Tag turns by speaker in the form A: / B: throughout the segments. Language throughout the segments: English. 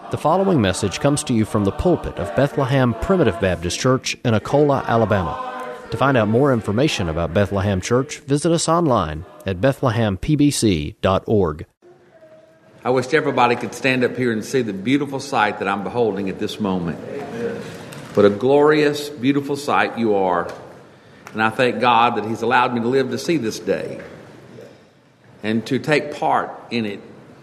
A: The following message comes to you from the pulpit of Bethlehem Primitive Baptist Church in Akola, Alabama. To find out more information about Bethlehem Church, visit us online at bethlehempbc.org.
B: I wish everybody could stand up here and see the beautiful sight that I'm beholding at this moment. What a glorious, beautiful sight you are. And I thank God that He's allowed me to live to see this day and to take part in it.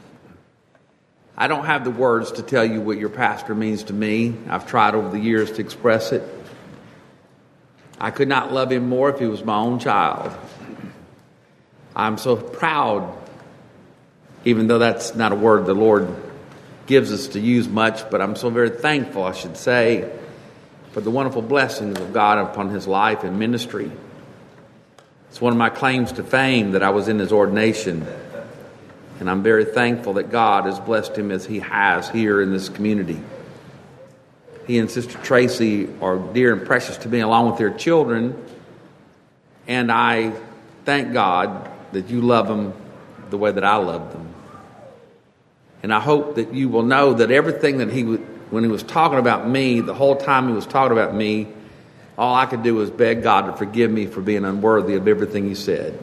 B: I don't have the words to tell you what your pastor means to me. I've tried over the years to express it. I could not love him more if he was my own child. I'm so proud, even though that's not a word the Lord gives us to use much, but I'm so very thankful, I should say, for the wonderful blessings of God upon his life and ministry. It's one of my claims to fame that I was in his ordination. And I'm very thankful that God has blessed him as he has here in this community. He and Sister Tracy are dear and precious to me along with their children. And I thank God that you love them the way that I love them. And I hope that you will know that everything that when he was talking about me, the whole time he was talking about me, all I could do was beg God to forgive me for being unworthy of everything he said.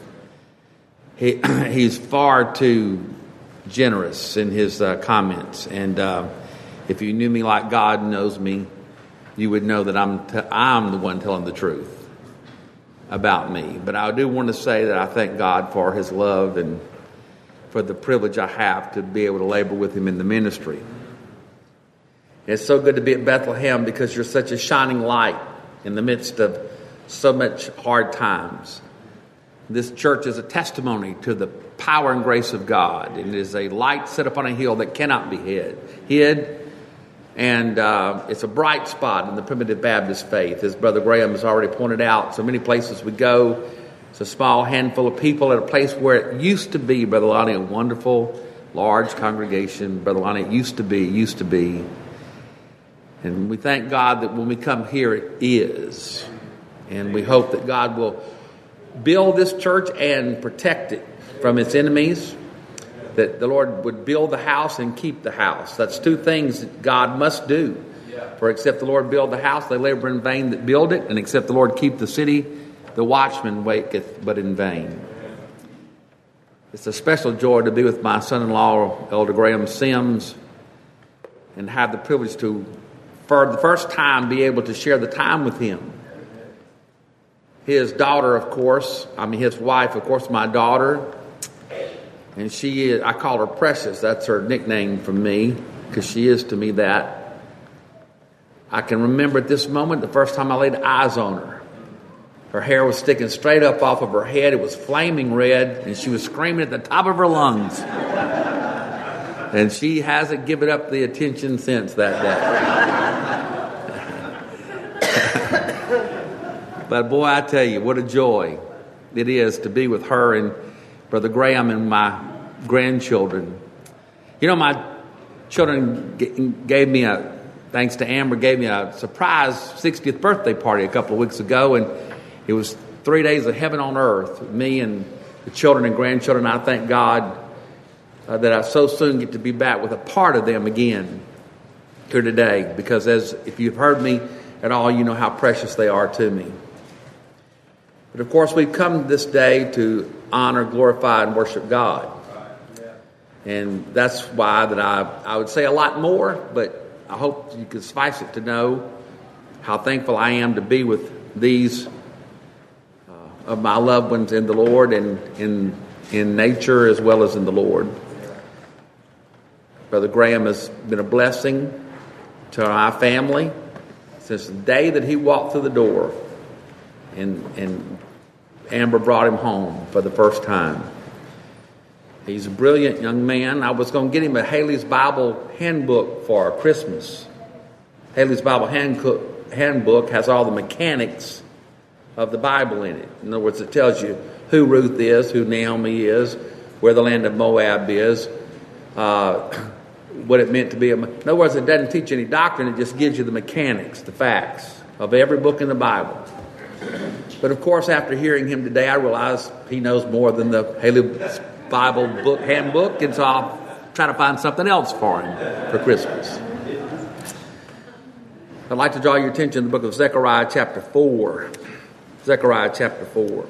B: He's far too generous in his comments, and if you knew me like God knows me, you would know that I'm the one telling the truth about me. But I do want to say that I thank God for his love and for the privilege I have to be able to labor with him in the ministry. It's so good to be at Bethlehem because you're such a shining light in the midst of so much hard times. This church is a testimony to the power and grace of God. It is a light set upon a hill that cannot be hid. And it's a bright spot in the Primitive Baptist faith. As Brother Graham has already pointed out, so many places we go, it's a small handful of people at a place where it used to be, Brother Lonnie, a wonderful, large congregation. Brother Lonnie, it used to be. And we thank God that when we come here, it is. And we hope that God will build this church and protect it from its enemies, that the Lord would build the house and keep the house. That's two things that God must do. For except the Lord build the house, they labor in vain that build it, and except the Lord keep the city, the watchman waketh but in vain. It's a special joy to be with my son-in-law, Elder Graham Sims, and have the privilege to, for the first time, be able to share the time with him. His daughter, his wife, of course, my daughter. And she is, I call her Precious. That's her nickname from me, because she is to me that. I can remember at this moment the first time I laid eyes on her. Her hair was sticking straight up off of her head. It was flaming red, and she was screaming at the top of her lungs. And she hasn't given up the attention since that day. But boy, I tell you, what a joy it is to be with her and Brother Graham and my grandchildren. You know, my children gave me thanks to Amber, gave me a surprise 60th birthday party a couple of weeks ago, and it was 3 days of heaven on earth with me and the children and grandchildren. I thank God that I so soon get to be back with a part of them again here today, because if you've heard me at all, you know how precious they are to me. But of course, we've come this day to honor, glorify, and worship God. And that's why that I would say a lot more, but I hope you can suffice it to know how thankful I am to be with these of my loved ones in the Lord and in nature as well as in the Lord. Brother Graham has been a blessing to our family since the day that he walked through the door and Amber brought him home for the first time. He's a brilliant young man. I was going to get him a Haley's Bible handbook for Christmas. Haley's Bible handbook has all the mechanics of the Bible in it. In other words, it tells you who Ruth is, who Naomi is, where the land of Moab is, what it meant to be. In other words, it doesn't teach any doctrine. It just gives you the mechanics, the facts of every book in the Bible. But of course, after hearing him today, I realize he knows more than the Haley's Bible handbook, and so I'll try to find something else for him for Christmas. I'd like to draw your attention to the book of Zechariah chapter 4. Zechariah chapter 4.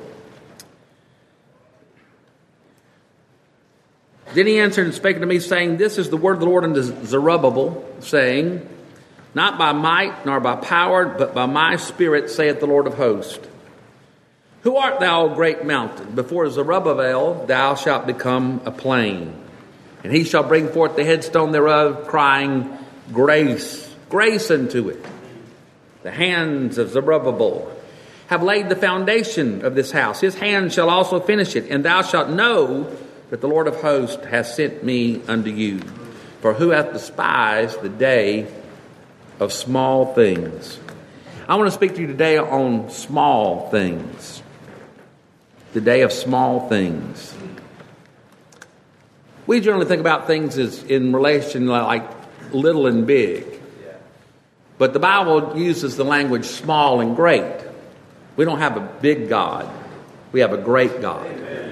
B: Then he answered and spake unto me, saying, This is the word of the Lord unto Zerubbabel, saying, Not by might nor by power, but by my spirit, saith the Lord of hosts. Who art thou, O great mountain? Before Zerubbabel thou shalt become a plain. And he shall bring forth the headstone thereof, crying, Grace, grace unto it. The hands of Zerubbabel have laid the foundation of this house. His hand shall also finish it. And thou shalt know that the Lord of hosts hath sent me unto you. For who hath despised the day of small things? I want to speak to you today on small things. The day of small things. We generally think about things as in relation like little and big. But the Bible uses the language small and great. We don't have a big God. We have a great God.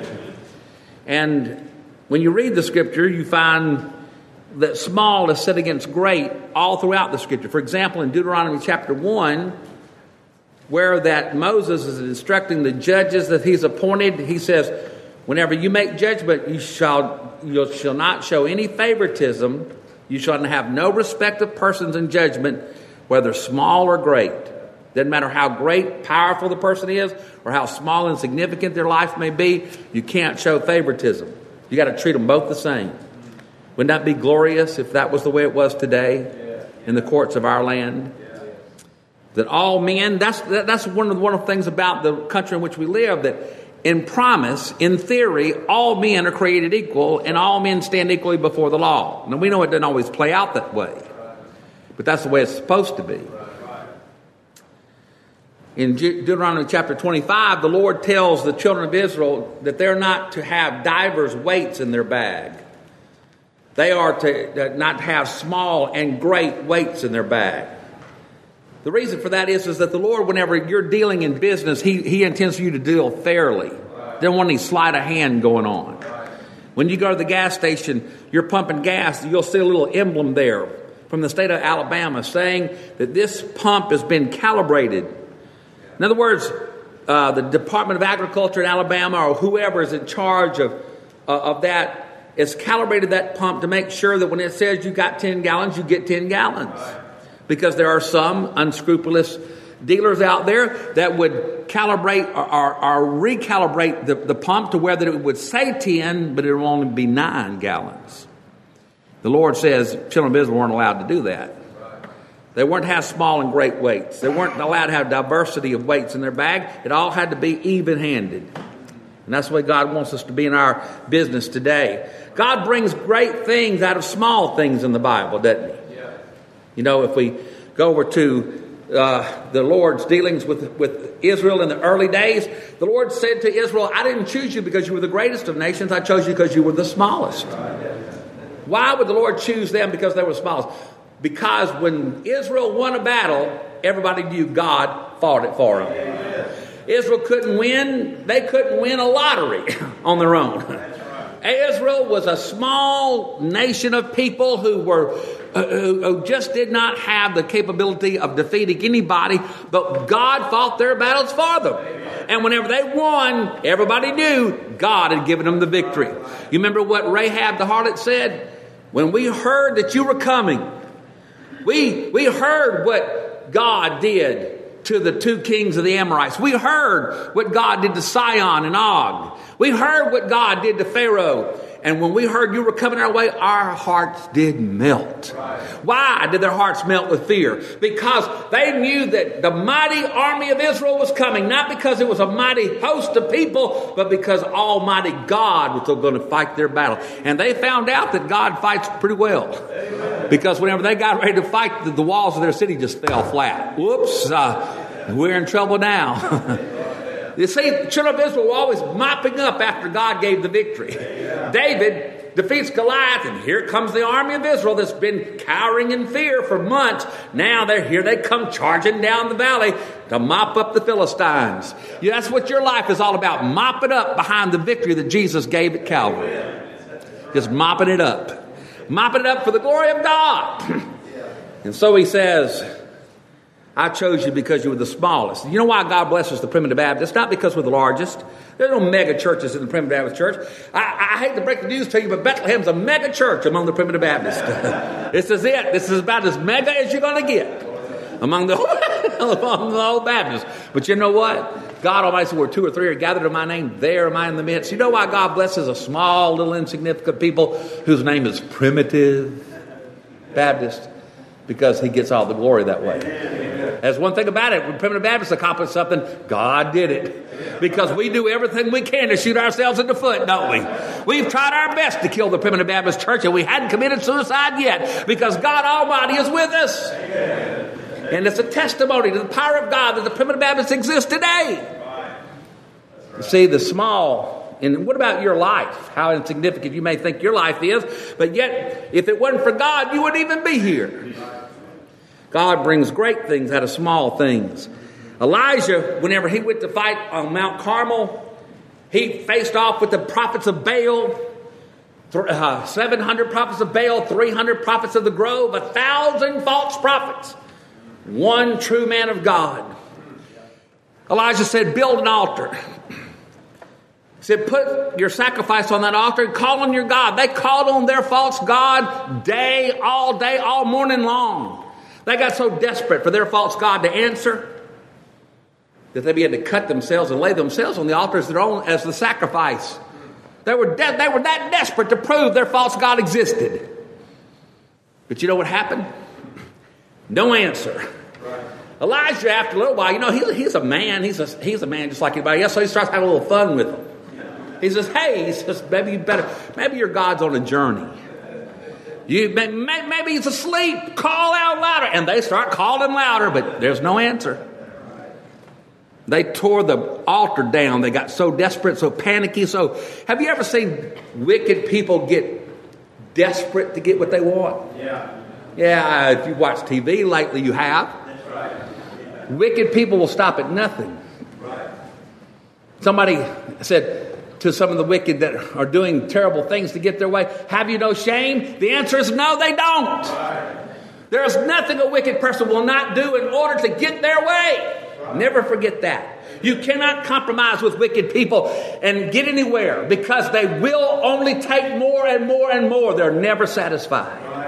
B: And when you read the Scripture, you find that small is set against great all throughout the Scripture. For example, in Deuteronomy chapter 1, where that Moses is instructing the judges that he's appointed, he says, whenever you make judgment, you shall not show any favoritism. You shall have no respect of persons in judgment, whether small or great. Doesn't matter how great, powerful the person is, or how small and significant their life may be, you can't show favoritism. You got to treat them both the same. Wouldn't that be glorious if that was the way it was today in the courts of our land? That all men, that's one of the wonderful things about the country in which we live, that in promise, in theory, all men are created equal and all men stand equally before the law. Now we know it doesn't always play out that way, but that's the way it's supposed to be. In Deuteronomy chapter 25, the Lord tells the children of Israel that they're not to have divers weights in their bag. They are to not have small and great weights in their bag. The reason for that is that the Lord, whenever you're dealing in business, He intends for you to deal fairly. Don't want any sleight of hand going on. When you go to the gas station, you're pumping gas, you'll see a little emblem there from the state of Alabama saying that this pump has been calibrated. In other words, the Department of Agriculture in Alabama or whoever is in charge of that has calibrated that pump to make sure that when it says you got 10 gallons, you get 10 gallons. Because there are some unscrupulous dealers out there that would calibrate or recalibrate the pump to where that it would say 10, but it will only be 9 gallons. The Lord says children of Israel weren't allowed to do that. They weren't to have small and great weights. They weren't allowed to have diversity of weights in their bag. It all had to be even-handed. And that's the way God wants us to be in our business today. God brings great things out of small things in the Bible, doesn't He? Yeah. You know, if we go over to the Lord's dealings with Israel in the early days, the Lord said to Israel, I didn't choose you because you were the greatest of nations. I chose you because you were the smallest. Why would the Lord choose them because they were the smallest? Because when Israel won a battle, everybody knew God fought it for them. Amen. Israel couldn't win. They couldn't win a lottery on their own. Israel was a small nation of people who just did not have the capability of defeating anybody, but God fought their battles for them. And whenever they won, everybody knew God had given them the victory. You remember what Rahab the harlot said? When we heard that you were coming, we heard what God did to the 2 kings of the Amorites. We heard what God did to Sihon and Og. We heard what God did to Pharaoh. And when we heard you were coming our way, our hearts did melt. Why did their hearts melt with fear? Because they knew that the mighty army of Israel was coming. Not because it was a mighty host of people, but because Almighty God was going to fight their battle. And they found out that God fights pretty well. Because whenever they got ready to fight, the walls of their city just fell flat. Whoops, we're in trouble now. You see, the children of Israel were always mopping up after God gave the victory. David defeats Goliath, and here comes the army of Israel that's been cowering in fear for months. Now they come charging down the valley to mop up the Philistines. Yeah, that's what your life is all about, mopping up behind the victory that Jesus gave at Calvary. Just mopping it up. mopping it up for the glory of God. And so he says, I chose you because you were the smallest. You know why God blesses the Primitive Baptist? Not because we're the largest. There's no mega churches in the Primitive Baptist Church. I hate to break the news to you, but Bethlehem's a mega church among the Primitive Baptists. This is it. This is about as mega as you're going to get among the old Baptists. But you know what? God Almighty said, where 2 or 3 are gathered in my name, there am I in the midst. You know why God blesses a small, little, insignificant people whose name is Primitive Baptist? Because he gets all the glory that way. That's one thing about it. When Primitive Baptists accomplish something, God did it. Because we do everything we can to shoot ourselves in the foot, don't we? We've tried our best to kill the Primitive Baptist Church, and we hadn't committed suicide yet. Because God Almighty is with us. And it's a testimony to the power of God that the Primitive Baptists exist today. You see, the small, and what about your life? How insignificant you may think your life is, but yet, if it wasn't for God, you wouldn't even be here. God brings great things out of small things. Elijah, whenever he went to fight on Mount Carmel, he faced off with the prophets of Baal, 700 prophets of Baal, 300 prophets of the grove, 1,000 false prophets, one true man of God. Elijah said, build an altar. He said, put your sacrifice on that altar and call on your God. They called on their false God all morning long. They got so desperate for their false God to answer that they began to cut themselves and lay themselves on the altar as their own, as the sacrifice. They were that desperate to prove their false God existed. But you know what happened? No answer. Elijah, after a little while, he's a man. He's a man just like anybody else. So he starts having a little fun with them. He says, maybe your God's on a journey. Maybe he's asleep. Call out louder. And they start calling louder, but there's no answer. They tore the altar down. They got so desperate, so panicky. So have you ever seen wicked people get desperate to get what they want? Yeah, if you watch TV lately, you have. That's right. Wicked people will stop at nothing. Right. Somebody said to some of the wicked that are doing terrible things to get their way, have you no shame? The answer is no, they don't. Right. There is nothing a wicked person will not do in order to get their way. Right. Never forget that. You cannot compromise with wicked people and get anywhere because they will only take more and more and more. They're never satisfied. Right.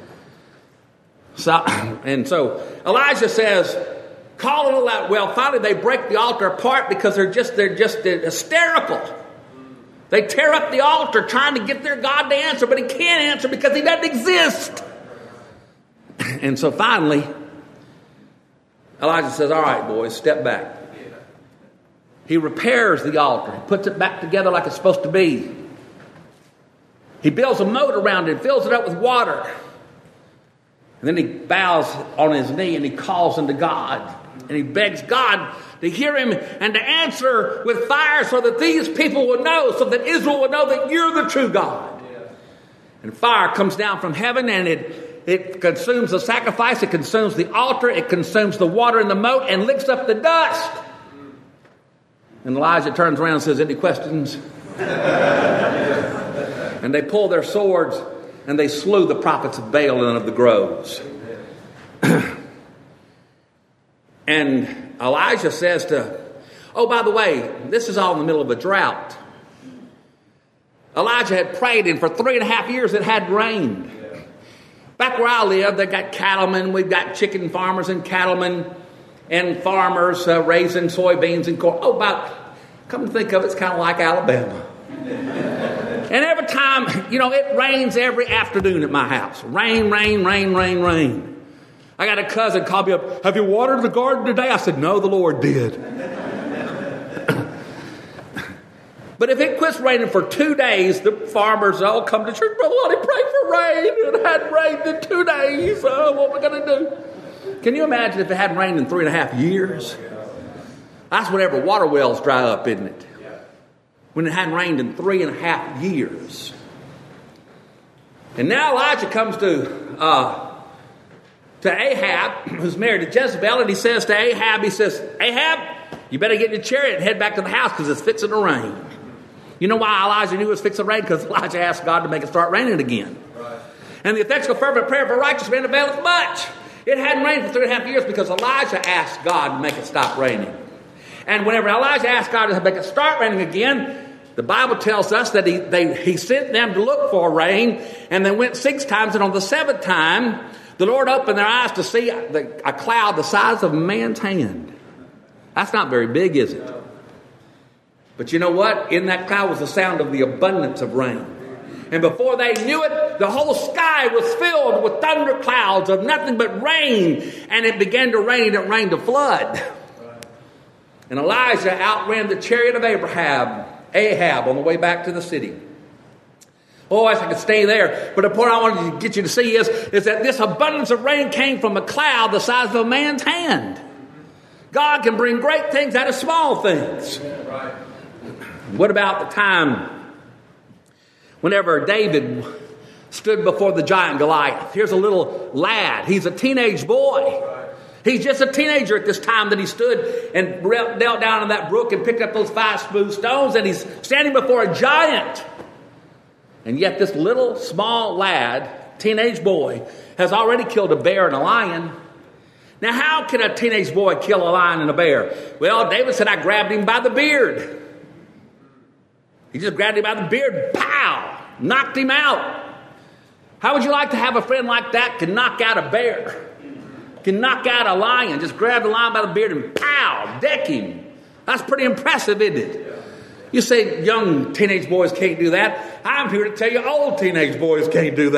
B: So Elijah says, call it aloud. Well, finally they break the altar apart because they're just hysterical. They tear up the altar trying to get their God to answer, but he can't answer because he doesn't exist. And so finally, Elijah says, all right, boys, step back. He repairs the altar. He puts it back together like it's supposed to be. He builds a moat around it, fills it up with water. And then he bows on his knee and he calls unto God. And he begs God to hear him and to answer with fire so that these people would know, so that Israel would know that you're the true God. Yeah. And fire comes down from heaven and it consumes the sacrifice, it consumes the altar, it consumes the water in the moat and licks up the dust. And Elijah turns around and says, any questions? And they pull their swords and they slew the prophets of Baal and of the groves. And Elijah says oh, by the way, this is all in the middle of a drought. Elijah had prayed, and for 3.5 years it hadn't rained. Back where I live, they got cattlemen. We've got chicken farmers and cattlemen and farmers raising soybeans and corn. Come to think of it, it's kind of like Alabama. And every time, it rains every afternoon at my house. Rain, rain, rain, rain, rain. I got a cousin called me up, have you watered the garden today? I said, no, the Lord did. But if it quits raining for 2 days, the farmers all come to church, Brother Lonnie, pray for rain. It hadn't rained in 2 days. What are we going to do? Can you imagine if it hadn't rained in 3.5 years? That's whenever water wells dry up, isn't it? When it hadn't rained in 3.5 years. And now Elijah comes to Ahab, who's married to Jezebel, and he says to Ahab, Ahab, you better get in your chariot and head back to the house because it's fixing to rain. You know why Elijah knew it was fixing to rain? Because Elijah asked God to make it start raining again. Right. And the effectual fervent prayer of a righteous man availeth much. It hadn't rained for 3.5 years because Elijah asked God to make it stop raining. And whenever Elijah asked God to make it start raining again, the Bible tells us that he sent them to look for rain, and they went 6 times, and on the 7th time, the Lord opened their eyes to see a cloud the size of a man's hand. That's not very big, is it? But you know what? In that cloud was the sound of the abundance of rain. And before they knew it, the whole sky was filled with thunder clouds of nothing but rain. And it began to rain. It rained a flood. And Elijah outran the chariot of Ahab on the way back to the city. Oh, I could stay there. But the point I wanted to get you to see is that this abundance of rain came from a cloud the size of a man's hand. God can bring great things out of small things. What about the time whenever David stood before the giant Goliath? Here's a little lad. He's a teenage boy. He's just a teenager at this time that he stood and knelt down in that brook and picked up those 5 smooth stones, and he's standing before a giant. And yet this little small lad, teenage boy, has already killed a bear and a lion. Now, how can a teenage boy kill a lion and a bear? Well, David said, I grabbed him by the beard. He just grabbed him by the beard, pow, knocked him out. How would you like to have a friend like that can knock out a bear? Can knock out a lion, just grab the lion by the beard and pow, deck him. That's pretty impressive, isn't it? You say young teenage boys can't do that. I'm here to tell you old teenage boys can't do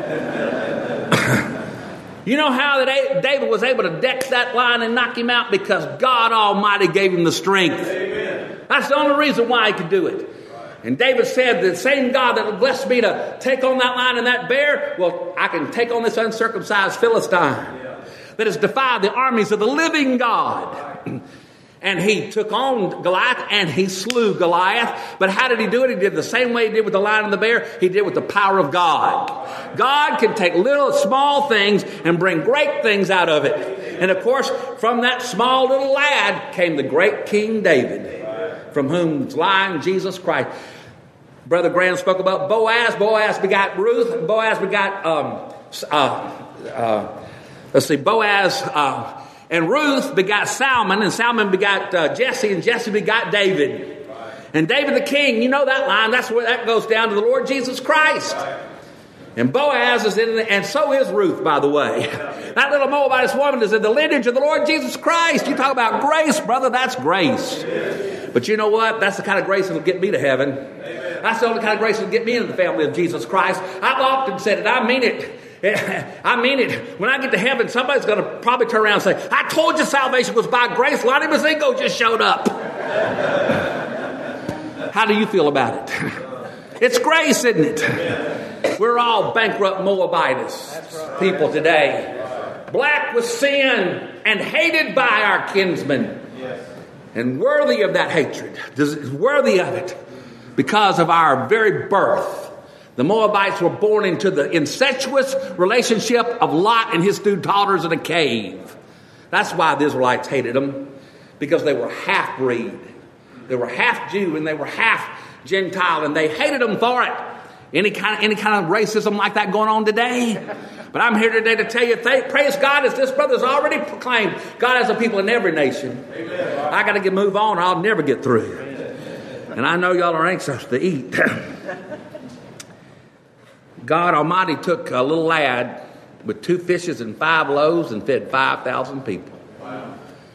B: that. You know how that David was able to deck that lion and knock him out? Because God Almighty gave him the strength. Amen. That's the only reason why he could do it. And David said, the same God that would bless me to take on that lion and that bear, well, I can take on this uncircumcised Philistine that has defied the armies of the living God. And he took on Goliath and he slew Goliath. But how did he do it? He did the same way he did with the lion and the bear. He did with the power of God. God can take little small things and bring great things out of it. And of course, from that small little lad came the great King David, from whom's line Jesus Christ. Brother Graham spoke about Boaz. Boaz begot Ruth. Boaz begot Boaz and Ruth begot Salmon, and Salmon begot Jesse, and Jesse begot David. And David the king, you know that line, that's where that goes down to the Lord Jesus Christ. And Boaz is in and so is Ruth, by the way. That little Moabitess woman is in the lineage of the Lord Jesus Christ. You talk about grace, brother, that's grace. But you know what? That's the kind of grace that will get me to heaven. That's the only kind of grace that will get me into the family of Jesus Christ. I've often said it. I mean it. I mean it. When I get to heaven, somebody's going to probably turn around and say, I told you salvation was by grace. Lonnie Mazingo just showed up. How do you feel about it? It's grace, isn't it? We're all bankrupt Moabitess people today. Black with sin and hated by our kinsmen. And worthy of that hatred. Worthy of it. Because of our very birth. The Moabites were born into the incestuous relationship of Lot and his 2 daughters in a cave. That's why the Israelites hated them. Because they were half-breed. They were half Jew and they were half Gentile. And they hated them for it. Any kind of racism like that going on today? But I'm here today to tell you, praise God, as this brother's already proclaimed, God has a people in every nation. Amen. I got to move on or I'll never get through. And I know y'all are anxious to eat. God Almighty took a little lad with 2 fishes and 5 loaves and fed 5,000 people. Wow.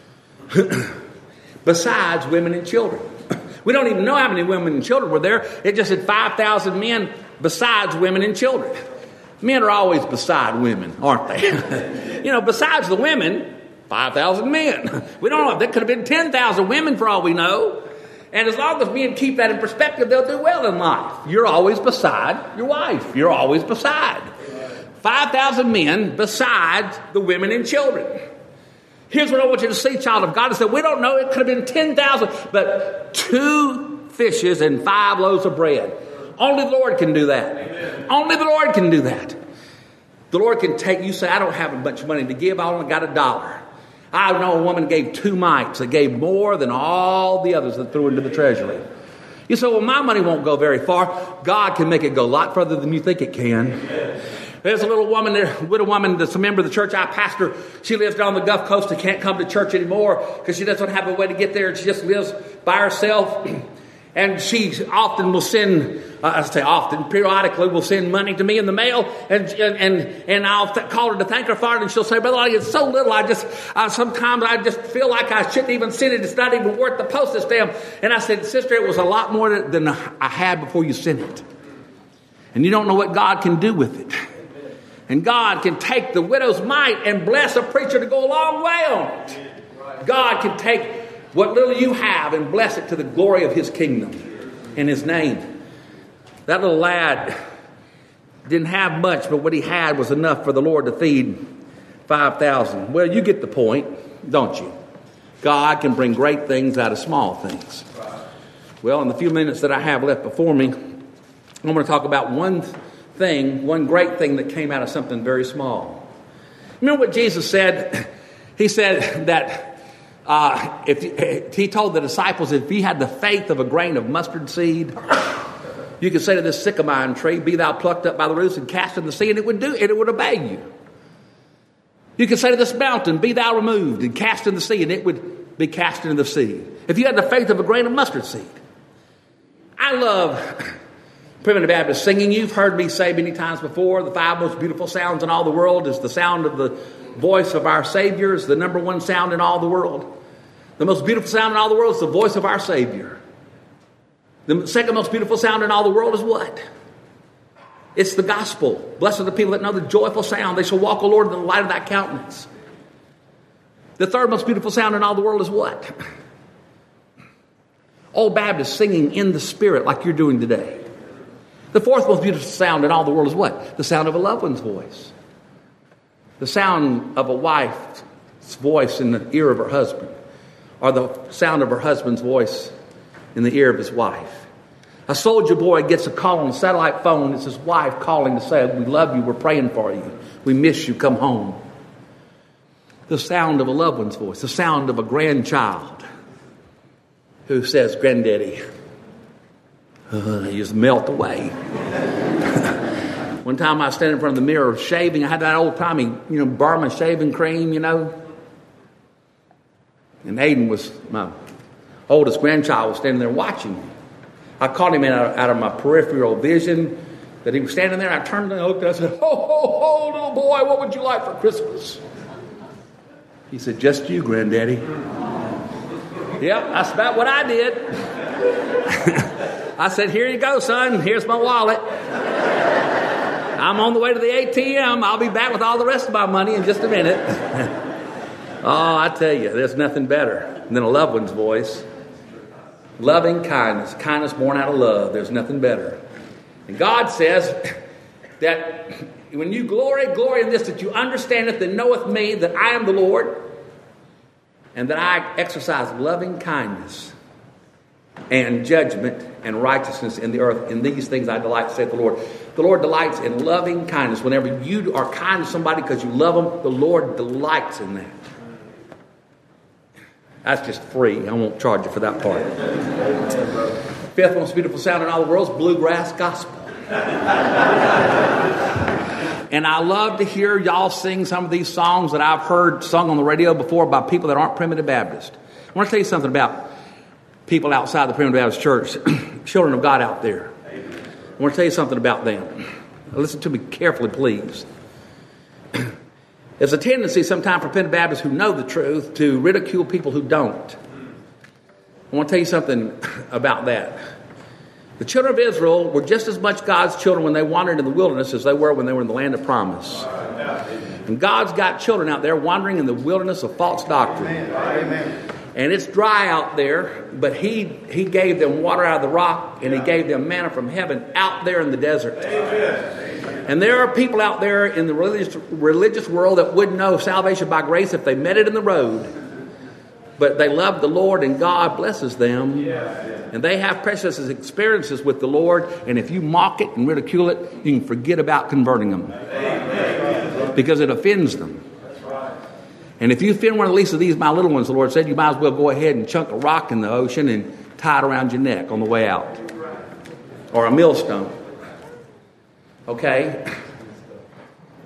B: Besides women and children. We don't even know how many women and children were there. It just said 5,000 men besides women and children. Men are always beside women, aren't they? Besides the women, 5,000 men. We don't know. There could have been 10,000 women for all we know. And as long as men keep that in perspective, they'll do well in life. You're always beside your wife. You're always beside. 5,000 men besides the women and children. Here's what I want you to see, child of God. I said, we don't know. It could have been 10,000, but 2 fishes and 5 loaves of bread. Only the Lord can do that. Amen. Only the Lord can do that. The Lord can take, you say, I don't have a bunch of money to give. I only got $1. I know a woman gave 2 mites that gave more than all the others that threw into the treasury. You say, well, my money won't go very far. God can make it go a lot further than you think it can. There's a little woman there, widow woman that's a member of the church I pastor. She lives down the Gulf Coast and can't come to church anymore because she doesn't have a way to get there. She just lives by herself. And she often will send, periodically will send money to me in the mail. And I'll call her to thank her for it. And she'll say, Brother Lonnie, it's so little. Sometimes I just feel like I shouldn't even send it. It's not even worth the postage stamp. And I said, Sister, it was a lot more than I had before you sent it. And you don't know what God can do with it. And God can take the widow's mite and bless a preacher to go a long way on it. God can take what little you have and bless it to the glory of his kingdom and his name. That little lad didn't have much, but what he had was enough for the Lord to feed 5,000. Well, you get the point, don't you? God can bring great things out of small things. Well, in the few minutes that I have left before me, I'm going to talk about one great thing that came out of something very small. Remember what Jesus said? He said that he told the disciples, if he had the faith of a grain of mustard seed, you could say to this sycamore tree, be thou plucked up by the roots and cast in the sea, and it would obey you. You could say to this mountain, be thou removed and cast in the sea, and it would be cast into the sea. If you had the faith of a grain of mustard seed. I love Primitive Baptist singing. You've heard me say many times before, the 5 most beautiful sounds in all the world is the sound of the voice of our Savior. Is the number one sound in all the world. The most beautiful sound in all the world is the voice of our Savior. The second most beautiful sound in all the world is what? It's the gospel. Blessed are the people that know the joyful sound. They shall walk, O Lord, in the light of thy countenance. The third most beautiful sound in all the world is what? Old Baptists singing in the Spirit like you're doing today. The fourth most beautiful sound in all the world is what? The sound of a loved one's voice. The sound of a wife's voice in the ear of her husband. Or the sound of her husband's voice in the ear of his wife. A soldier boy gets a call on a satellite phone. It's his wife calling to say, we love you, we're praying for you. We miss you, come home. The sound of a loved one's voice. The sound of a grandchild who says, Granddaddy, you just melt away. One time I was standing in front of the mirror shaving. I had that old-timey, Burma shaving cream, And Aiden was, my oldest grandchild, was standing there watching me. I caught him out of my peripheral vision that he was standing there. I turned and looked and I said, ho, ho, ho, little boy, what would you like for Christmas? He said, just you, Granddaddy. Yep, that's about what I did. I said, here you go, son. Here's my wallet. I'm on the way to the ATM. I'll be back with all the rest of my money in just a minute. Oh, I tell you, there's nothing better than a loved one's voice. Loving kindness. Kindness born out of love. There's nothing better. And God says that when you glory in this, that you understand it, that knoweth me, that I am the Lord, and that I exercise loving kindness and judgment and righteousness in the earth. In these things I delight, saith the Lord. The Lord delights in loving kindness. Whenever you are kind to somebody because you love them, the Lord delights in that. That's just free. I won't charge you for that part. Fifth most beautiful sound in all the world is bluegrass gospel. And I love to hear y'all sing some of these songs that I've heard sung on the radio before by people that aren't Primitive Baptist. I want to tell you something about people outside the Primitive Baptist Church, children of God out there. I want to tell you something about them. Listen to me carefully, please. There's a tendency sometimes for Primitive Baptists who know the truth to ridicule people who don't. I want to tell you something about that. The children of Israel were just as much God's children when they wandered in the wilderness as they were when they were in the land of promise. And God's got children out there wandering in the wilderness of false doctrine. And it's dry out there, but He gave them water out of the rock, and He gave them manna from heaven out there in the desert. And there are people out there in the religious world that wouldn't know salvation by grace if they met it in the road. But they love the Lord, and God blesses them. And they have precious experiences with the Lord. And if you mock it and ridicule it, you can forget about converting them. Because it offends them. And if you offend one of the least of these, my little ones, the Lord said, you might as well go ahead and chunk a rock in the ocean and tie it around your neck on the way out. Or a millstone. Okay?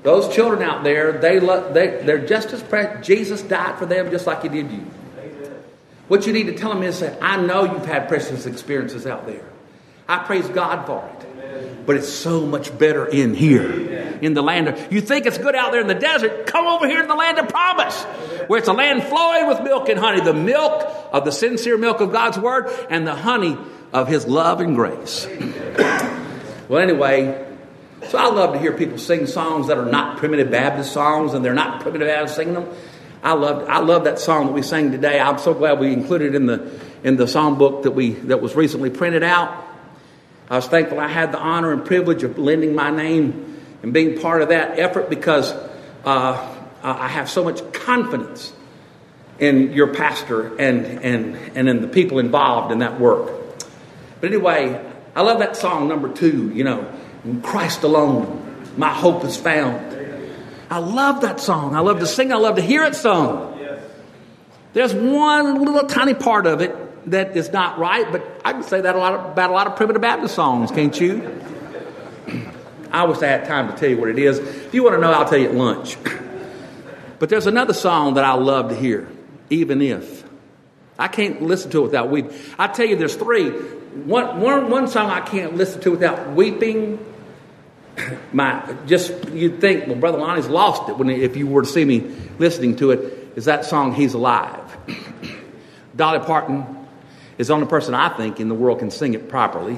B: Those children out there, they're just as precious. Jesus died for them just like he did you. What you need to tell them is that I know you've had precious experiences out there. I praise God for it. But it's so much better in here, in the land of... You think it's good out there in the desert? Come over here in the land of promise, where it's a land flowing with milk and honey. The milk of the sincere milk of God's word and the honey of his love and grace. Well, anyway... So I love to hear people sing songs that are not primitive Baptist songs, and they're not primitive Baptist singing them. I love that song that we sang today. I'm so glad we included it in the song book that was recently printed out. I was thankful I had the honor and privilege of lending my name and being part of that effort, because I have so much confidence in your pastor and in the people involved in that work. But anyway, I love that song number 2, In Christ alone, my hope is found. I love that song. I love to sing. I love to hear it sung. There's one little tiny part of it that is not right, but I can say that about a lot of primitive Baptist songs, can't you? I wish I had time to tell you what it is. If you want to know, I'll tell you at lunch. But there's another song that I love to hear, Even If. I can't listen to it without weeping. I tell you, there's 3. One song I can't listen to without weeping. You'd think, well, Brother Lonnie's lost it if you were to see me listening to it, is that song, He's Alive. Dolly Parton is the only person I think in the world can sing it properly.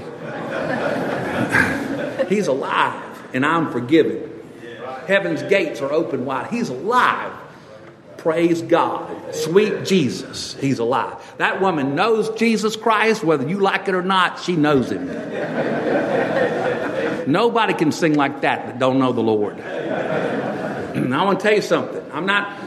B: He's alive, and I'm forgiven. Heaven's gates are open wide. He's alive. Praise God. Sweet Jesus. He's alive. That woman knows Jesus Christ. Whether you like it or not, she knows him. Nobody can sing like that don't know the Lord. I want to tell you something. I'm not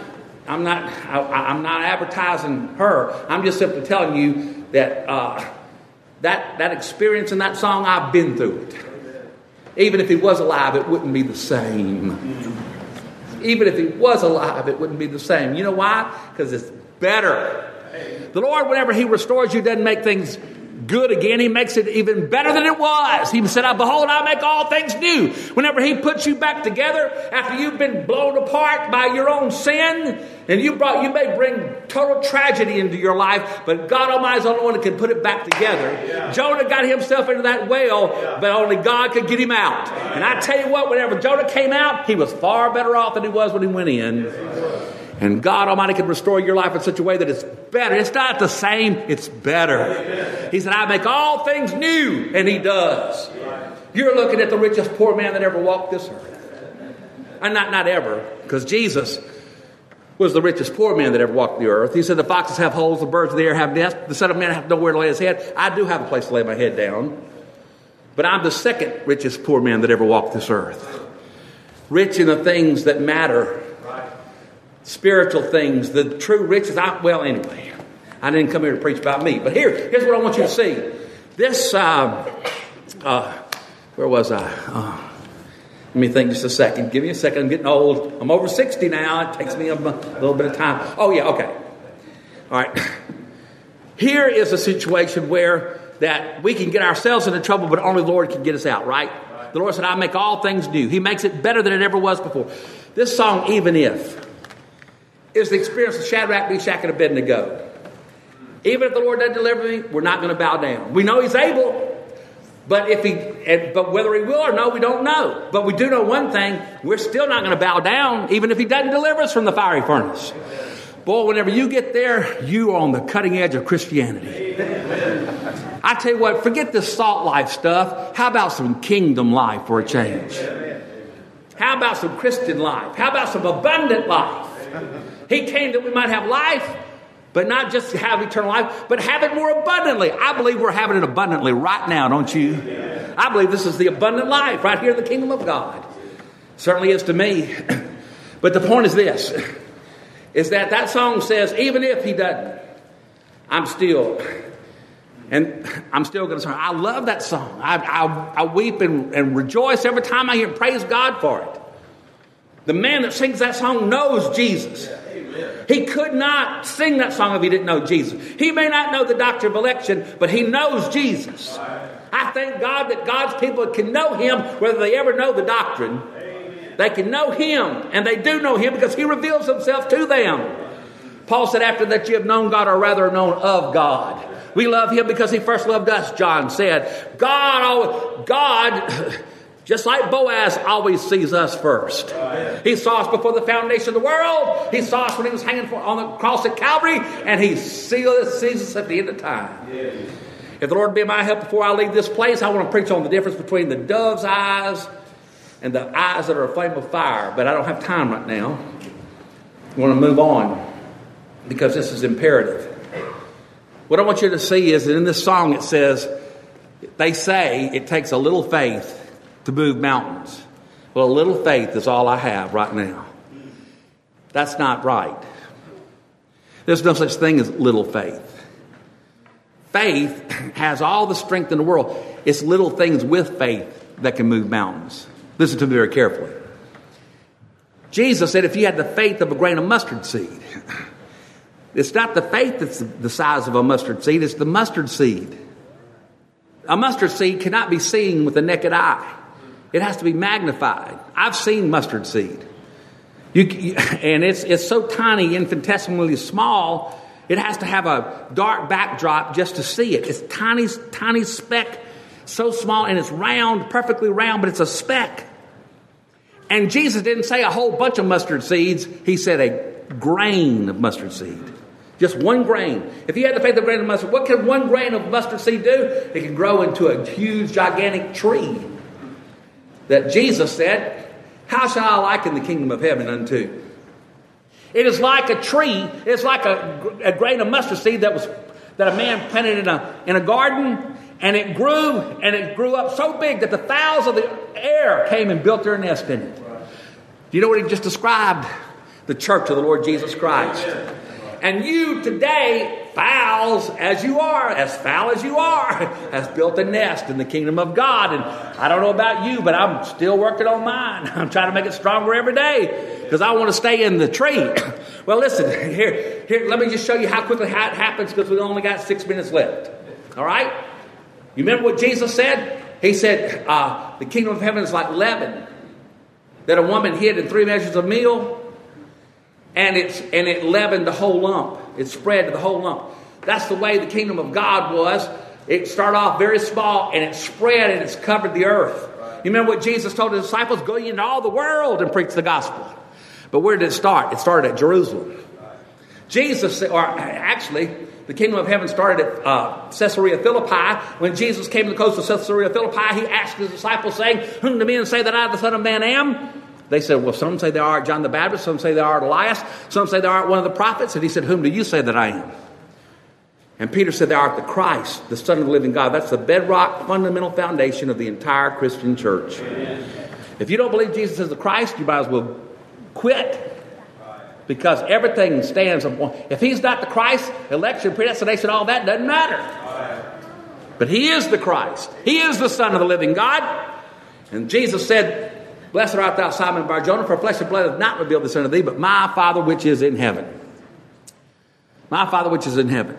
B: advertising her. I'm just simply telling you that that experience in that song, I've been through it. Even if he was alive, it wouldn't be the same. Even if he was alive, it wouldn't be the same. You know why? Because it's better. The Lord, whenever he restores you, doesn't make things good again. He makes it even better than it was. He said, behold, I make all things new. Whenever he puts you back together after you've been blown apart by your own sin, and you may bring total tragedy into your life, but God Almighty is the only one that can put it back together. Yeah. Jonah got himself into that whale, but only God could get him out. And I tell you what, whenever Jonah came out, he was far better off than he was when he went in. And God Almighty can restore your life in such a way that it's better. It's not the same, it's better. He said, I make all things new, and he does. You're looking at the richest poor man that ever walked this earth. And not ever, because Jesus was the richest poor man that ever walked the earth. He said, the foxes have holes, the birds of the air have nests, the Son of Man have nowhere to lay his head. I do have a place to lay my head down. But I'm the second richest poor man that ever walked this earth. Rich in the things that matter. Spiritual things, the true riches. Anyway, I didn't come here to preach about me, but here's what I want you to see. This, where was I? Let me think just a second. Give me a second. I'm getting old. I'm over 60 now. It takes me a little bit of time. Oh, yeah, okay. All right. Here is a situation where that we can get ourselves into trouble, but only the Lord can get us out, right? The Lord said, I make all things new. He makes it better than it ever was before. This song, Even If, is the experience of Shadrach, Meshach, and Abednego. Even if the Lord doesn't deliver me, we're not going to bow down. We know he's able, but whether he will or no, we don't know. But we do know one thing: we're still not going to bow down, even if he doesn't deliver us from the fiery furnace. Boy, whenever you get there, you are on the cutting edge of Christianity. I tell you what, forget this salt life stuff. How about some kingdom life for a change? How about some Christian life? How about some abundant life? He came that we might have life, but not just have eternal life, but have it more abundantly. I believe we're having it abundantly right now, don't you? I believe this is the abundant life right here in the kingdom of God. Certainly is to me. But the point is this, is that song says, even if he doesn't, I'm still going to sing. I love that song. I weep and rejoice every time I hear it. Praise God for it. The man that sings that song knows Jesus. He could not sing that song if he didn't know Jesus. He may not know the doctrine of election, but he knows Jesus. I thank God that God's people can know him whether they ever know the doctrine. They can know Him, and they do know Him because He reveals Himself to them. Paul said, after that you have known God, or rather known of God. We love Him because He first loved us, John said. God, just like Boaz, always sees us first. He saw us before the foundation of the world. He saw us when He was hanging on the cross at Calvary, and He sees us at the end of time. If the Lord be my help before I leave this place, I want to preach on the difference between the dove's eyes and the eyes that are a flame of fire. But I don't have time right now. I want to move on because this is imperative. What I want you to see is that in this song it says, they say it takes a little faith to move mountains. Well, a little faith is all I have right now. That's not right. There's no such thing as little faith. Faith has all the strength in the world. It's little things with faith that can move mountains. Listen to me very carefully. Jesus said if you had the faith of a grain of mustard seed, it's not the faith that's the size of a mustard seed, it's the mustard seed. A mustard seed cannot be seen with the naked eye. It has to be magnified. I've seen mustard seed. And it's so tiny, infinitesimally small, it has to have a dark backdrop just to see it. It's tiny, tiny speck, so small, and it's round, perfectly round, but it's a speck. And Jesus didn't say a whole bunch of mustard seeds. He said a grain of mustard seed. Just one grain. If you had the faith of a grain of mustard, what can one grain of mustard seed do? It can grow into a huge, gigantic tree. That Jesus said, how shall I liken the kingdom of heaven unto? It is like a tree. It's like a grain of mustard seed that a man planted in a garden, and it grew up so big that the fowls of the air came and built their nest in it. Do you know what he just described? The church of the Lord Jesus Christ. And you today, fowls as you are, as foul as you are, has built a nest in the kingdom of God. And I don't know about you, but I'm still working on mine. I'm trying to make it stronger every day because I want to stay in the tree. Well, listen, here, let me just show you how quickly it happens because we've only got 6 minutes left. All right? You remember what Jesus said? He said, the kingdom of heaven is like leaven that a woman hid in 3 measures of meal. And it leavened the whole lump. It spread to the whole lump. That's the way the kingdom of God was. It started off very small, and it spread, and it's covered the earth. You remember what Jesus told his disciples? Go ye into all the world and preach the gospel. But where did it start? It started at Jerusalem. The kingdom of heaven started at Caesarea Philippi. When Jesus came to the coast of Caesarea Philippi, he asked his disciples, saying, whom do men say that I, the Son of Man, am? They said, well, some say they are John the Baptist, some say they are Elias, some say they are one of the prophets. And he said, whom do you say that I am? And Peter said, thou art the Christ, the Son of the living God. That's the bedrock, fundamental foundation of the entire Christian church. Amen. If you don't believe Jesus is the Christ, you might as well quit. Because everything stands upon. If he's not the Christ, election, predestination, all that doesn't matter. But he is the Christ. He is the Son of the living God. And Jesus said, blessed art thou, Simon Bar-Jonah, for flesh and blood hath not revealed this unto thee, but my Father which is in heaven. My Father which is in heaven.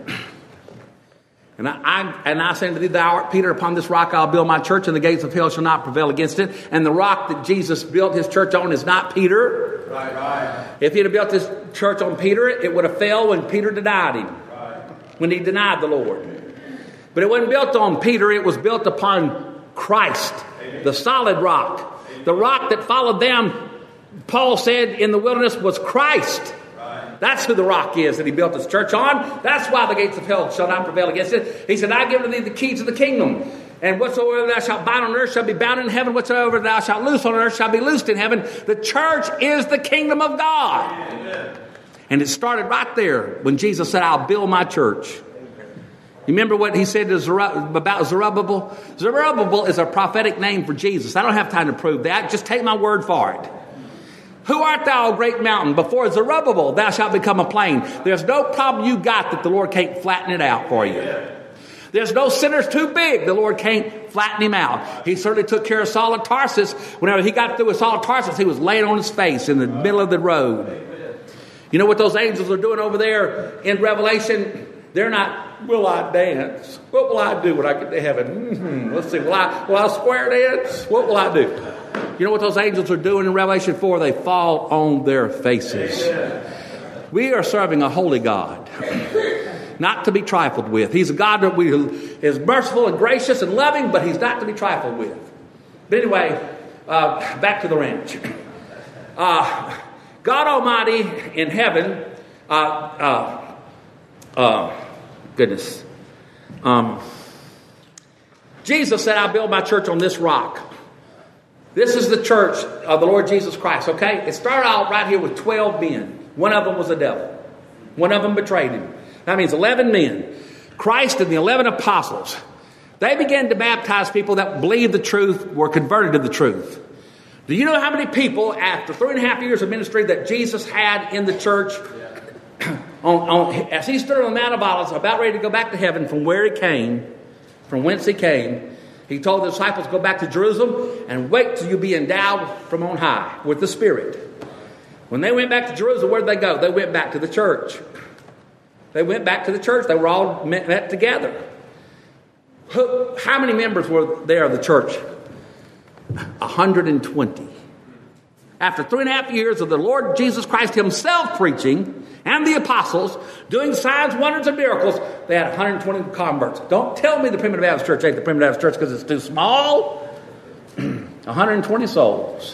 B: And I say unto thee, thou art Peter, upon this rock I'll build my church, and the gates of hell shall not prevail against it. And the rock that Jesus built his church on is not Peter. Right. If he'd have built his church on Peter, it would have fell when Peter denied him. Right. When he denied the Lord. But it wasn't built on Peter, it was built upon Christ, the solid rock. The rock that followed them, Paul said in the wilderness, was Christ. Right. That's who the rock is that he built his church on. That's why the gates of hell shall not prevail against it. He said, I give unto thee the keys of the kingdom. And whatsoever thou shalt bind on earth shall be bound in heaven. Whatsoever thou shalt loose on earth shall be loosed in heaven. The church is the kingdom of God. Amen. And it started right there when Jesus said, I'll build my church. You remember what he said about Zerubbabel? Zerubbabel is a prophetic name for Jesus. I don't have time to prove that. Just take my word for it. Who art thou, O great mountain? Before Zerubbabel, thou shalt become a plain. There's no problem you got that the Lord can't flatten it out for you. There's no sinners too big the Lord can't flatten him out. He certainly took care of Saul of Tarsus. Whenever he got through with Saul of Tarsus, he was laying on his face in the middle of the road. You know what those angels are doing over there in Revelation? They're not, will I dance? What will I do when I get to heaven? Let's see, will I square dance? What will I do? you know what those angels are doing in Revelation 4? They fall on their faces. We are serving a holy God, not to be trifled with. He's a God that is merciful and gracious and loving, but he's not to be trifled with. But anyway, back to the ranch. God Almighty in heaven, Jesus said, I'll build my church on this rock. This is the church of the Lord Jesus Christ, okay? It started out right here with 12 men. One of them was the devil. One of them betrayed him. That means 11 men. Christ and the 11 apostles. They began to baptize people that believed the truth, were converted to the truth. Do you know how many people, after 3.5 years of ministry that Jesus had in the church, as he stood on the Mount of Olives, about ready to go back to heaven from where he came, from whence he came, he told the disciples, go back to Jerusalem and wait till you be endowed from on high with the Spirit. When they went back to Jerusalem, where did they go? They went back to the church. They went back to the church. They were all met together. How many members were there of the church? 120. After 3.5 years of the Lord Jesus Christ himself preaching and the apostles doing signs, wonders, and miracles, they had 120 converts. Don't tell me the Primitive Baptist Church ain't the Primitive Baptist Church because it's too small. 120 souls.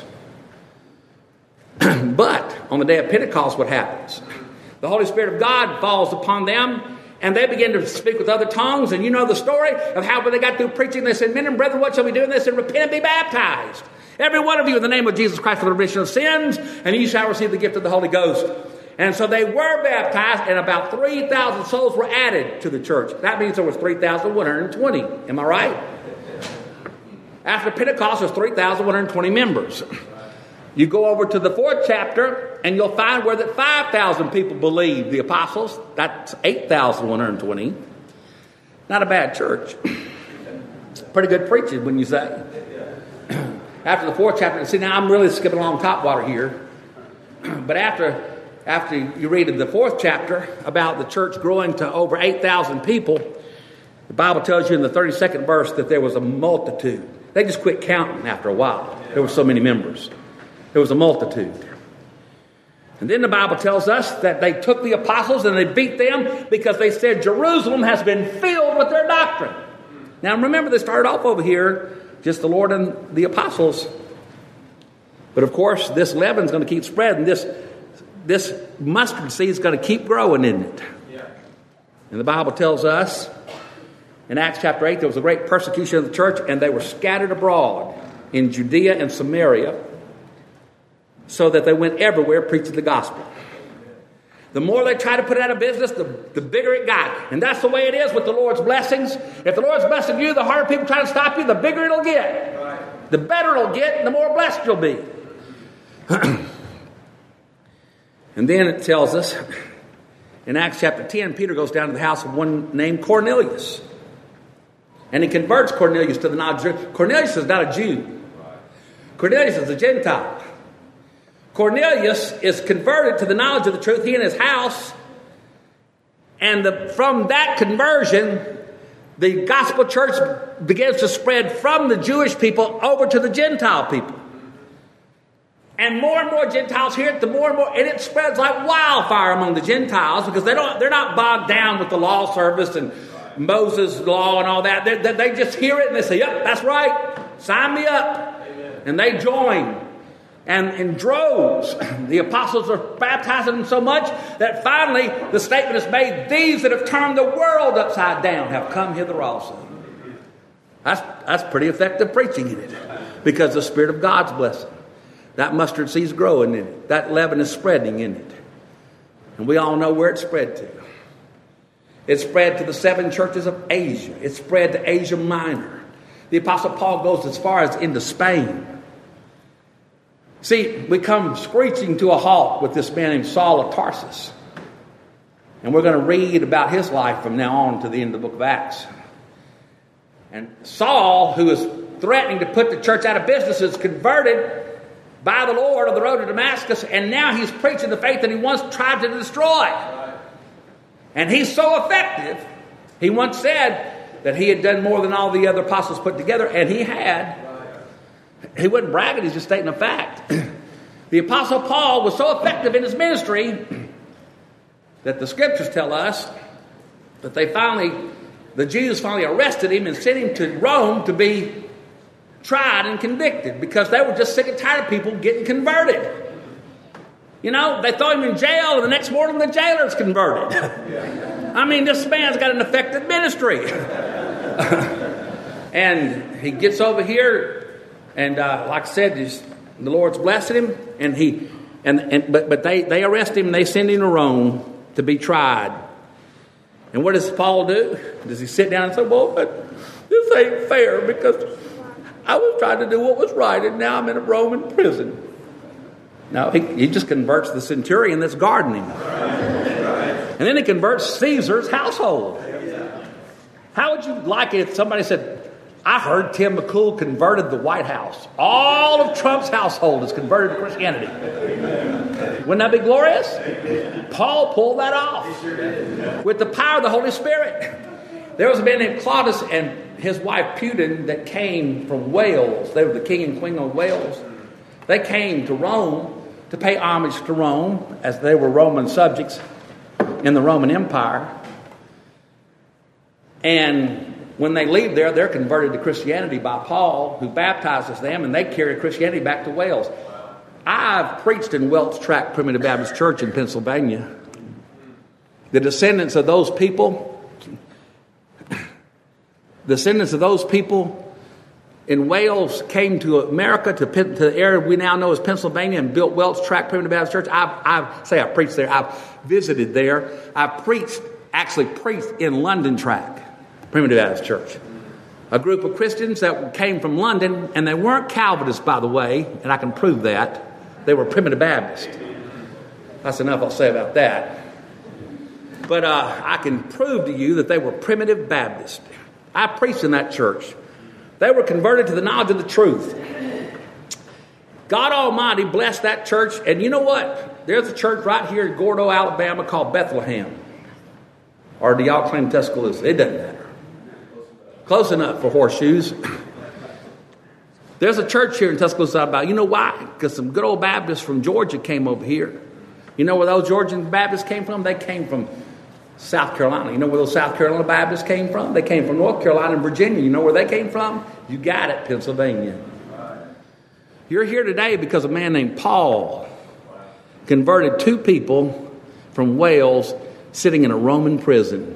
B: But on the day of Pentecost, what happens? The Holy Spirit of God falls upon them, and they begin to speak with other tongues. And you know the story of how when they got through preaching, they said, men and brethren, what shall we do? And they said, repent and be baptized, every one of you, in the name of Jesus Christ for the remission of sins, and you shall receive the gift of the Holy Ghost. And so they were baptized, and about 3,000 souls were added to the church. That means there was 3,120. Am I right? After Pentecost, there's 3,120 members. You go over to the 4th chapter, and you'll find where that 5,000 people believed the apostles. That's 8,120. Not a bad church. Pretty good preaching, wouldn't you say? After the 4th chapter, see, now I'm really skipping along top water here. But after you read in the 4th chapter about the church growing to over 8,000 people, the Bible tells you in the 32nd verse that there was a multitude. They just quit counting after a while. There were so many members. There was a multitude. And then the Bible tells us that they took the apostles and they beat them because they said Jerusalem has been filled with their doctrine. Now remember, they started off over here, just the Lord and the apostles. But of course, this leaven is going to keep spreading. This mustard seed is going to keep growing, isn't it? Yeah. And the Bible tells us in Acts chapter 8, there was a great persecution of the church, and they were scattered abroad in Judea and Samaria, so that they went everywhere preaching the gospel. The more they try to put it out of business, the bigger it got. And that's the way it is with the Lord's blessings. If the Lord's blessing you, the harder people try to stop you, the bigger it'll get. Right. The better it'll get, and the more blessed you'll be. And then it tells us, in Acts chapter 10, Peter goes down to the house of one named Cornelius. And he converts Cornelius to the knowledge of truth. Cornelius is not a Jew. Cornelius is a Gentile. Cornelius is converted to the knowledge of the truth, he and his house. And from that conversion, the gospel church begins to spread from the Jewish people over to the Gentile people. And more Gentiles hear it, the more and more, and it spreads like wildfire among the Gentiles because they're not bogged down with the law service and Moses' law and all that. They just hear it and they say, yep, that's right, sign me up. Amen. And they join. And in droves, the apostles are baptizing them so much that finally the statement is made, these that have turned the world upside down have come hither also. That's pretty effective preaching in it because the Spirit of God's blessing. That mustard seed's growing in it. That leaven is spreading in it. And we all know where it spread to. It spread to the 7 churches of Asia. It spread to Asia Minor. The Apostle Paul goes as far as into Spain. See, we come screeching to a halt with this man named Saul of Tarsus. And we're going to read about his life from now on to the end of the book of Acts. And Saul, who is threatening to put the church out of business, is converted by the Lord on the road to Damascus, and now he's preaching the faith that he once tried to destroy. And he's so effective, he once said that he had done more than all the other apostles put together, and he had. He wasn't bragging, he's just stating a fact. The Apostle Paul was so effective in his ministry that the scriptures tell us that the Jews finally arrested him and sent him to Rome to be tried and convicted because they were just sick and tired of people getting converted. You know, they throw him in jail, and the next morning the jailer's converted. I mean, this man's got an effective ministry. And he gets over here, and like I said, the Lord's blessing him, but they arrest him and they send him to Rome to be tried. And what does Paul do? Does he sit down and say, well, but this ain't fair because I was trying to do what was right, and now I'm in a Roman prison. No, he just converts the centurion that's guarding him. And then he converts Caesar's household. How would you like it if somebody said, I heard Tim McCool converted the White House. All of Trump's household is converted to Christianity. Wouldn't that be glorious? Paul pulled that off with the power of the Holy Spirit. There was a man named Claudius and his wife Pudin that came from Wales. They were the king and queen of Wales. They came to Rome to pay homage to Rome as they were Roman subjects in the Roman Empire. And when they leave there, they're converted to Christianity by Paul, who baptizes them, and they carry Christianity back to Wales. I've preached in Welch Tract Primitive Baptist Church in Pennsylvania. The descendants of those people in Wales came to America, to the area we now know as Pennsylvania, and built Welch Tract Primitive Baptist Church. I preached there. I've visited there. I actually preached in London Tract Primitive Baptist Church. A group of Christians that came from London, and they weren't Calvinists, by the way, and I can prove that. They were Primitive Baptist. That's enough I'll say about that. But I can prove to you that they were Primitive Baptist. I preached in that church. They were converted to the knowledge of the truth. God Almighty blessed that church. And you know what? There's a church right here in Gordo, Alabama called Bethlehem. Or do y'all claim Tuscaloosa? It doesn't matter. Close enough for horseshoes. There's a church here in Tuscaloosa Alabama. You know why? Because some good old Baptists from Georgia came over here. You know where those Georgian Baptists came from? They came from South Carolina. You know where those South Carolina Baptists came from? They came from North Carolina and Virginia. You know where they came from? You got it, Pennsylvania. You're here today because a man named Paul converted 2 people from Wales sitting in a Roman prison.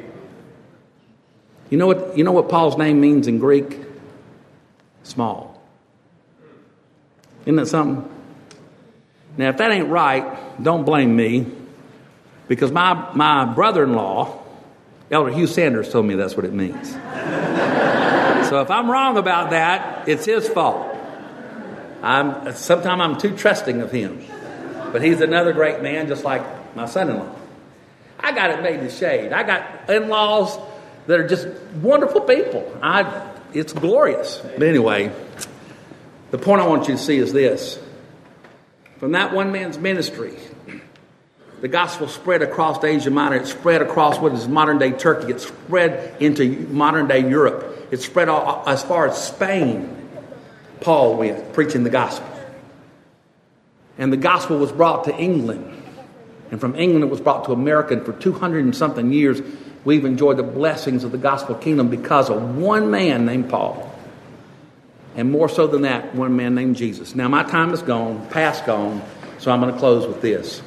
B: You know what Paul's name means in Greek? Small. Isn't that something? Now, if that ain't right, don't blame me. Because my brother-in-law, Elder Hugh Sanders, told me that's what it means. So if I'm wrong about that, it's his fault. Sometimes I'm too trusting of him. But he's another great man, just like my son-in-law. I got it made to shade. I got in-laws that are just wonderful people. It's glorious. But anyway, the point I want you to see is this. From that one man's ministry, the gospel spread across Asia Minor. It spread across what is modern-day Turkey. It spread into modern-day Europe. It spread as far as Spain. Paul went preaching the gospel. And the gospel was brought to England. And from England it was brought to America. And for 200 and something years, we've enjoyed the blessings of the gospel kingdom because of one man named Paul. And more so than that, one man named Jesus. Now, my time is gone, past gone, so I'm going to close with this.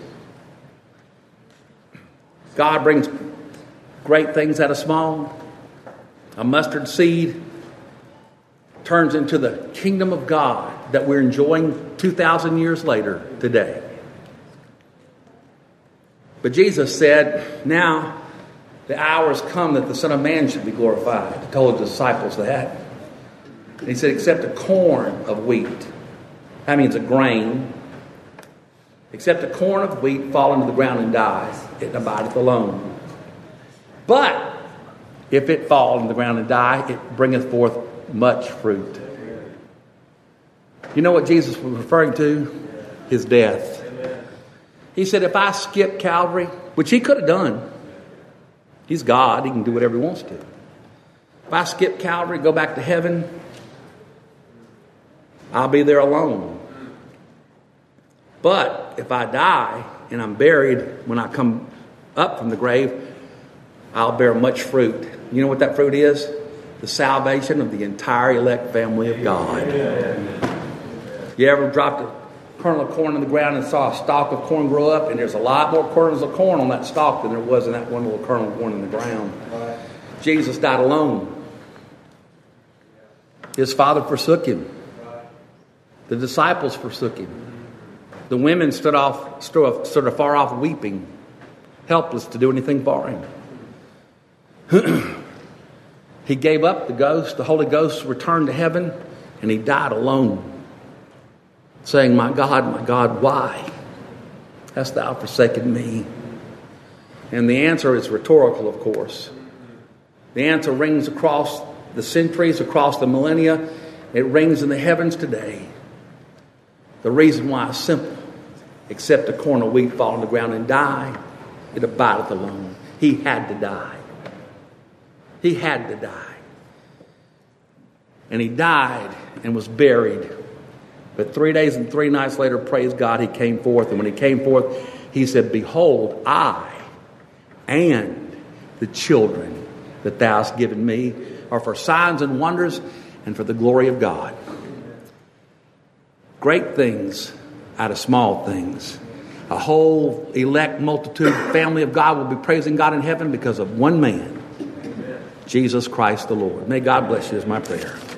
B: God brings great things out of small. A mustard seed turns into the kingdom of God that we're enjoying 2,000 years later today. But Jesus said, now the hour has come that the Son of Man should be glorified. He told his disciples that. And he said, except a corn of wheat. That means a grain. Except a corn of wheat fall into the ground and dies, it abideth alone. But if it fall into the ground and die, it bringeth forth much fruit. You know what Jesus was referring to? His death. He said, if I skip Calvary, which he could have done. He's God. He can do whatever he wants to. If I skip Calvary, go back to heaven,
C: I'll be there alone. But if I die and I'm buried, when I come up from the grave, I'll bear much fruit. You know what that fruit is? The salvation of the entire elect family of God. You ever dropped a kernel of corn in the ground and saw a stalk of corn grow up, and there's a lot more kernels of corn on that stalk than there was in that one little kernel of corn in the ground? Jesus died alone. His father forsook him. The disciples forsook him. The women stood afar off weeping, helpless to do anything for him. He gave up the ghost. The Holy Ghost returned to heaven, and he died alone, saying, my God, why hast thou forsaken me? And the answer is rhetorical, of course. The answer rings across the centuries, across the millennia. It rings in the heavens today. The reason why is simple. Except a corn of wheat fall on the ground and die, it abideth alone. He had to die. He had to die. And he died and was buried. But 3 days and 3 nights later, praise God, he came forth. And when he came forth, he said, behold, I and the children that thou hast given me are for signs and wonders and for the glory of God. Great things out of small things. A whole elect multitude, family of God will be praising God in heaven because of one man, Jesus Christ the Lord. May God bless you is my prayer.